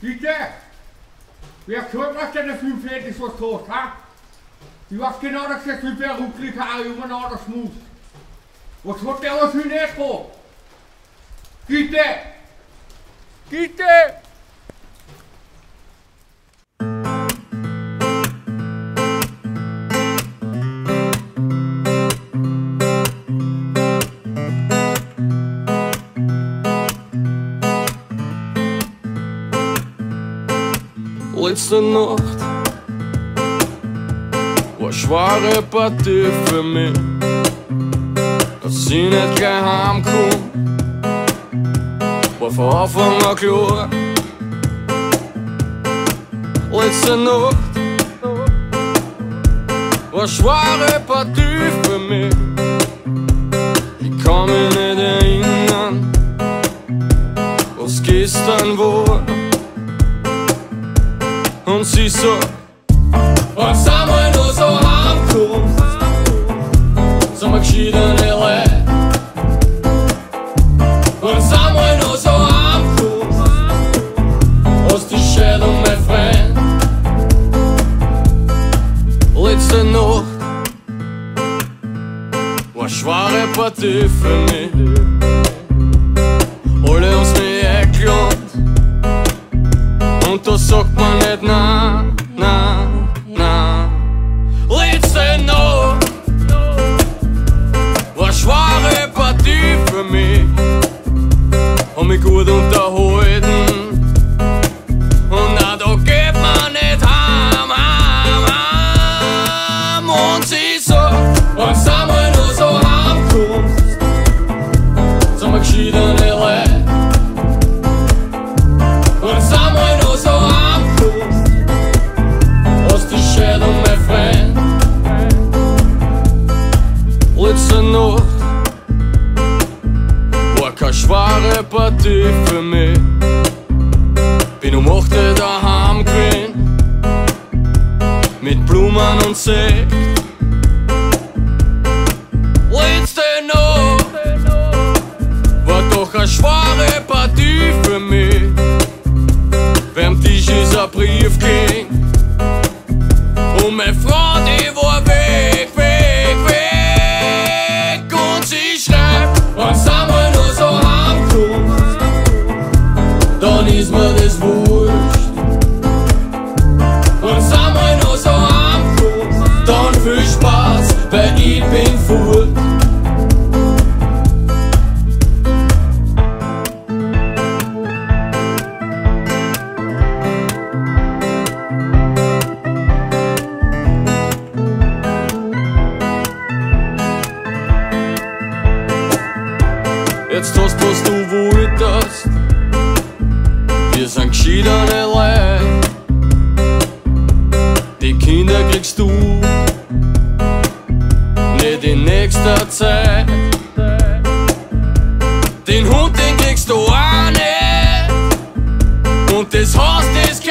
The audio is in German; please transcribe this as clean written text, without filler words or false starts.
Bitte? Wer gehört, was denn der Film fertig was kostet, ha? Ich weiß genau, dass der Film der Rückblick auch immer noch das muss. Was hat der was für nicht vor? Bitte! Bitte! Letzte Nacht war eine schwere Partie für mich, dass ich nicht gleich heimkomm, war von Anfang an klar. Letzte Nacht war eine schwere Partie für mich, ich kann mich nicht erinnern, was gestern war. Und sie so, was sind wir nur so heimgekommen? Sind wir geschiedene Leute? Und sind wir nur so heimgekommen? Aus die Schädel, mein Freund. Letzte Nacht war eine schwere Partie für mich. Alle haben's mich eingeladen. Und da sagt man nicht na, na, na. Letzte Nacht war eine schwere Partie für mich. Hab mich gut unterhalten. Und na, da geht man nicht heim, heim, heim. Und sie sagt, was sind wir nur so heimgekommen? Sind wir geschiedene Leute? Und sind wir nur so heimgekommen? Aus die Schädel, mein Freund. Letzte Nacht war keine schwere Partie für mich. Bin um 8 Uhr daheim gewesen, mit Blumen und Sekt. Letzte Nacht war doch eine schwere Partie für mich. Beim Tisch ist ein Brief gelegen und meine Frau, die war weg, weg, weg. Und sie schreibt, was sind wir nur so heimgekommen? Dann ist mir das wurscht. Und sind wir nur so heimgekommen? Dann viel Spaß, weil ich bin fort. Jetzt hast was du wolltest, wir sind geschiedene Leute. Die Kinder kriegst du nicht in nächster Zeit. Den Hund, den kriegst du auch nicht. Und das Haus, das